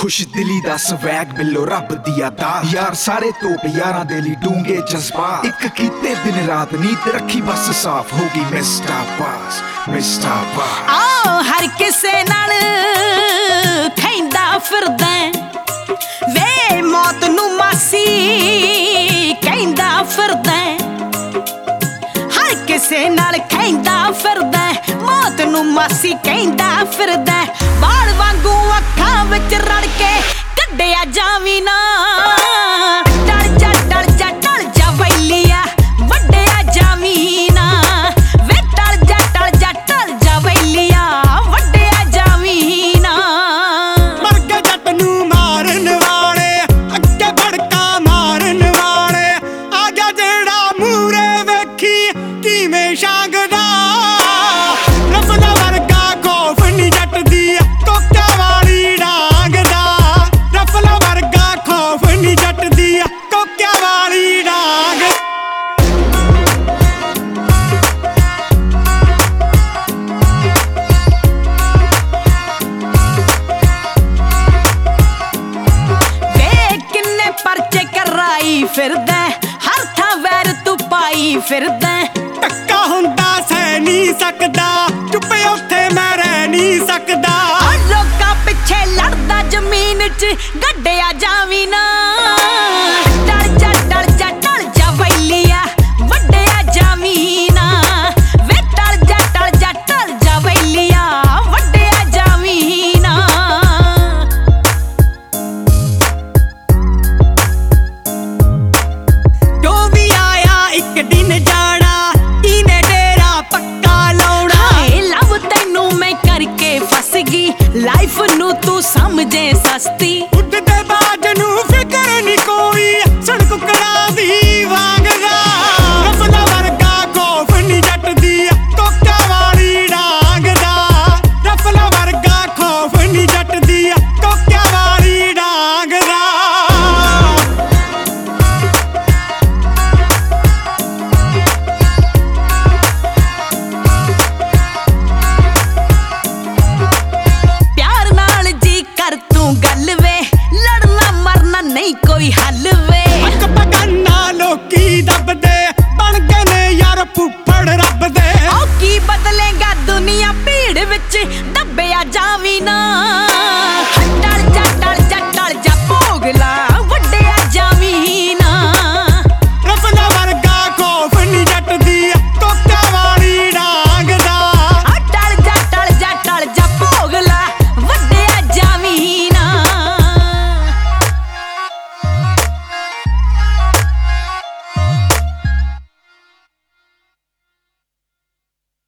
खुश दिली दा स्वैग बिल्लो रब दिया दास यार सारे तोप यारां दे लई डूंगे जज्बात इक कीते दिन रात नीत रखी बस साफ होगी मिस्टर पास आओ हर किसे नाल खैंदा फिरदा वे मौत नू मासी कहंदा फिरदा हर किसे नाल खैंदा फिरदा मौत नू मासी कहंदा फिरदा बाल वांगू अखां विच रड़ के कड्डिया जावी ना डर जा वैलिया वड्डिया जावी ना वे टल जा वैलिया वड्डिया जावी ना मर के जट नू मारन वाले अगे भड़का मारन वाले आजा जेड़ा मूरे वेखी किवें शांगदा रफला वर्गा खौफ नी जट दी कोक्या वाली डांग दा रफला वर्गा खौफ नी जट दी कोक्या वाली डांग परचे कराई फिरदा हर थां वैर तू पाई फिरदा टक्का हुंदा सह नहीं सकदा चुप उत्थे मैं रह नहीं सकदा लोकां पिछे लड़दा जमीन च गड्डिया जावी ना डर जा वैलिया वड्डिया जावी ना वे टल जा वैलिया वड्डिया जावी ना जो भी आया एक दिन जाना इने डेरा पक्का लाउना हाय लव तैनू मैं करके फस गई लाइफ नू तू समझे सस्ती